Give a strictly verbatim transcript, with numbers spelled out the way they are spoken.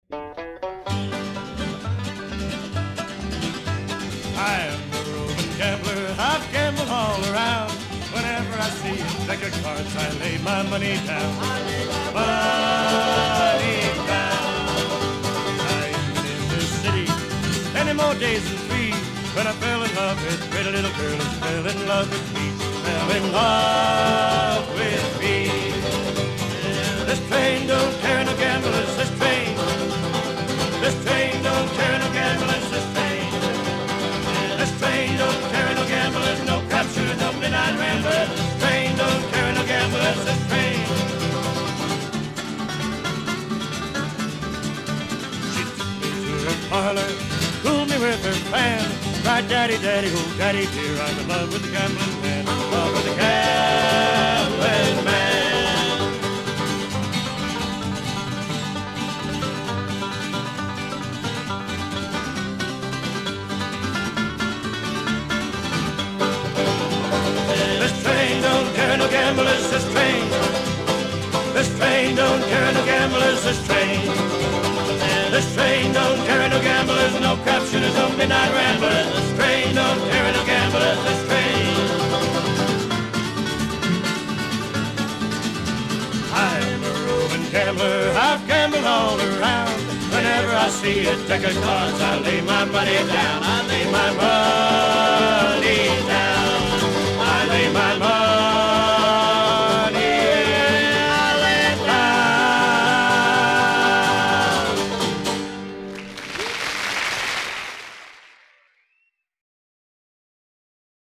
I am a roving gambler, I've gambled all around. Whenever I see a deck of cards, I lay my money down. Money down. I ain't been in this city any more days than three when I fell in love with a pretty little girl who fell in love with me. Fell in love with me. This train don't carry no gamblers, this train. This train don't carry no gamblers, this train. This train don't carry no gamblers, no capture, no midnight ramblers. This train don't carry no gamblers, this train. She took me to her parlor, cooled me with her fan. Cried, daddy, daddy, oh, daddy dear, I'm in love with the gambling man. I'm in love with the gambling man. This train don't carry no gamblers, this train. This train don't carry no gamblers, this train. This train don't carry no gamblers, no crap shooters, no midnight ramblers. This train don't carry no gamblers, this train. I'm a roving gambler, I've gambled all around. Whenever I see a deck of cards, I lay my money down. I lay my money down. I lay my money